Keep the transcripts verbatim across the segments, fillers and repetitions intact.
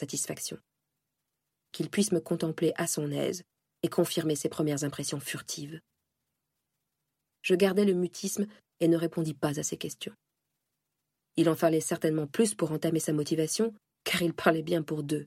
satisfaction. Qu'il puisse me contempler à son aise et confirmer ses premières impressions furtives. Je gardai le mutisme et ne répondis pas à ses questions. Il en fallait certainement plus pour entamer sa motivation, car il parlait bien pour deux.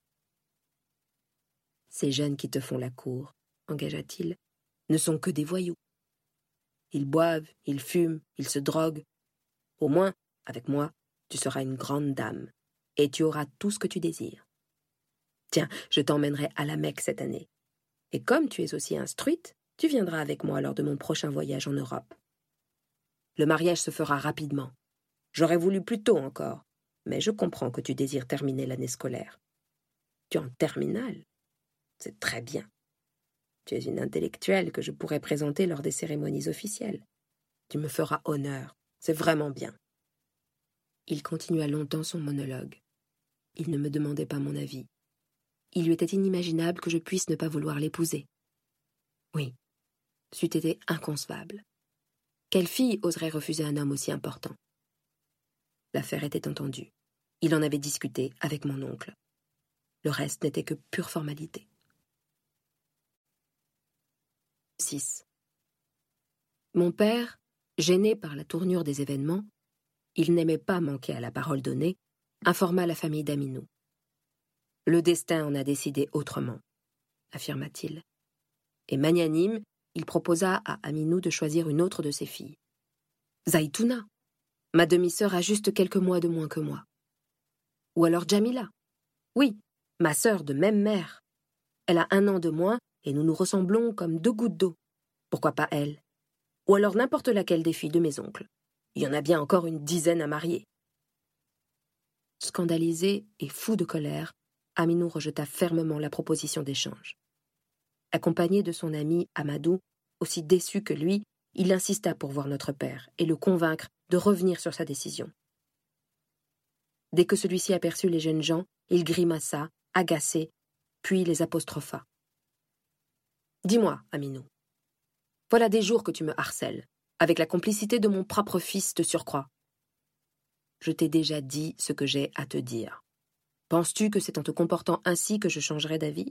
« Ces jeunes qui te font la cour, engagea-t-il, ne sont que des voyous. Ils boivent, ils fument, ils se droguent. Au moins, avec moi, tu seras une grande dame, et tu auras tout ce que tu désires. Tiens, je t'emmènerai à la Mecque cette année. Et comme tu es aussi instruite, tu viendras avec moi lors de mon prochain voyage en Europe. Le mariage se fera rapidement. J'aurais voulu plus tôt encore, mais je comprends que tu désires terminer l'année scolaire. Tu es en terminale. C'est très bien. Tu es une intellectuelle que je pourrais présenter lors des cérémonies officielles. Tu me feras honneur. C'est vraiment bien. » Il continua longtemps son monologue. Il ne me demandait pas mon avis. Il lui était inimaginable que je puisse ne pas vouloir l'épouser. Oui, c'eût été inconcevable. Quelle fille oserait refuser un homme aussi important? L'affaire était entendue. Il en avait discuté avec mon oncle. Le reste n'était que pure formalité. six. Mon père, gêné par la tournure des événements, il n'aimait pas manquer à la parole donnée, informa la famille d'Aminou. « Le destin en a décidé autrement », affirma-t-il. Et magnanime, il proposa à Aminou de choisir une autre de ses filles. « Zaïtouna, ma demi-sœur a juste quelques mois de moins que moi. Ou alors Jamila. Oui, ma sœur de même mère. Elle a un an de moins et nous nous ressemblons comme deux gouttes d'eau. Pourquoi pas elle? Ou alors n'importe laquelle des filles de mes oncles. Il y en a bien encore une dizaine à marier. » Scandalisé et fou de colère, Aminou rejeta fermement la proposition d'échange. Accompagné de son ami Amadou, aussi déçu que lui, il insista pour voir notre père et le convaincre de revenir sur sa décision. Dès que celui-ci aperçut les jeunes gens, il grimaça, agacé, puis les apostropha. « Dis-moi, Aminou, voilà des jours que tu me harcèles, avec la complicité de mon propre fils de surcroît. Je t'ai déjà dit ce que j'ai à te dire. Penses-tu que c'est en te comportant ainsi que je changerai d'avis?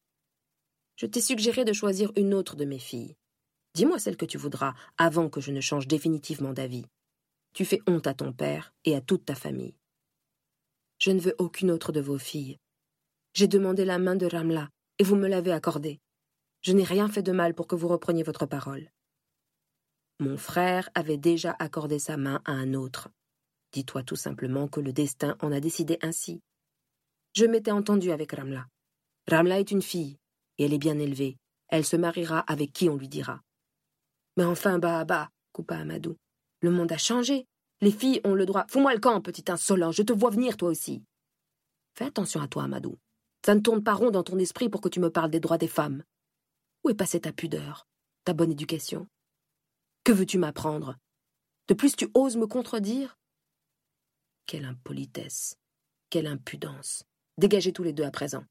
Je t'ai suggéré de choisir une autre de mes filles. Dis-moi celle que tu voudras, avant que je ne change définitivement d'avis. Tu fais honte à ton père et à toute ta famille. Je ne veux aucune autre de vos filles. J'ai demandé la main de Ramla, et vous me l'avez accordée. Je n'ai rien fait de mal pour que vous repreniez votre parole. Mon frère avait déjà accordé sa main à un autre. Dis-toi tout simplement que le destin en a décidé ainsi. Je m'étais entendu avec Ramla. Ramla est une fille, et elle est bien élevée. Elle se mariera avec qui on lui dira. Mais enfin, bah, bah, coupa Amadou. Le monde a changé. Les filles ont le droit. Fous-moi le camp, petit insolent, je te vois venir toi aussi. Fais attention à toi, Amadou. Ça ne tourne pas rond dans ton esprit pour que tu me parles des droits des femmes. Où est passée ta pudeur, ta bonne éducation? Que veux-tu m'apprendre? De plus, tu oses me contredire? Quelle impolitesse, quelle impudence. Dégagez tous les deux à présent.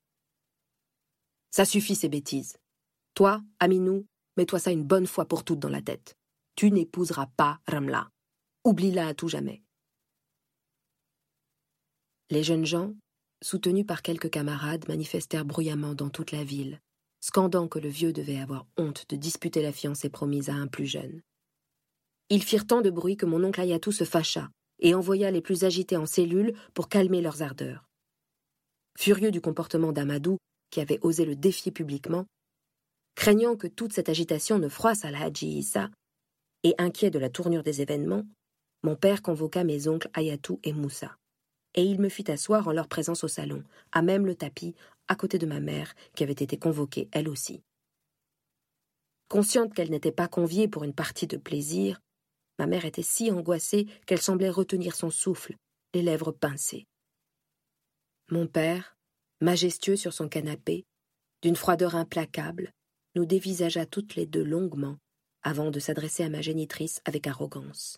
Ça suffit ces bêtises. Toi, Aminou, mets-toi ça une bonne fois pour toutes dans la tête. Tu n'épouseras pas Ramla. Oublie-la à tout jamais. Les jeunes gens, soutenus par quelques camarades, manifestèrent bruyamment dans toute la ville, scandant que le vieux devait avoir honte de disputer la fiancée promise à un plus jeune. Ils firent tant de bruit que mon oncle Ayatou se fâcha et envoya les plus agités en cellule pour calmer leurs ardeurs. Furieux du comportement d'Amadou, qui avait osé le défier publiquement, craignant que toute cette agitation ne froisse Al-Hadji Issa, et inquiet de la tournure des événements, mon père convoqua mes oncles Ayatou et Moussa, et il me fit asseoir en leur présence au salon, à même le tapis, à côté de ma mère, qui avait été convoquée elle aussi. Consciente qu'elle n'était pas conviée pour une partie de plaisir, ma mère était si angoissée qu'elle semblait retenir son souffle, les lèvres pincées. Mon père, majestueux sur son canapé, d'une froideur implacable, nous dévisagea toutes les deux longuement, avant de s'adresser à ma génitrice avec arrogance.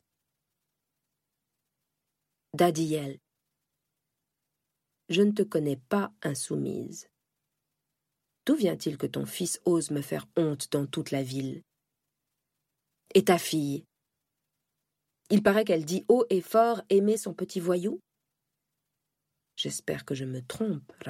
« Dadiel, je ne te connais pas insoumise. D'où vient-il que ton fils ose me faire honte dans toute la ville? Et ta fille? Il paraît qu'elle dit haut et fort aimer son petit voyou? J'espère que je me trompe,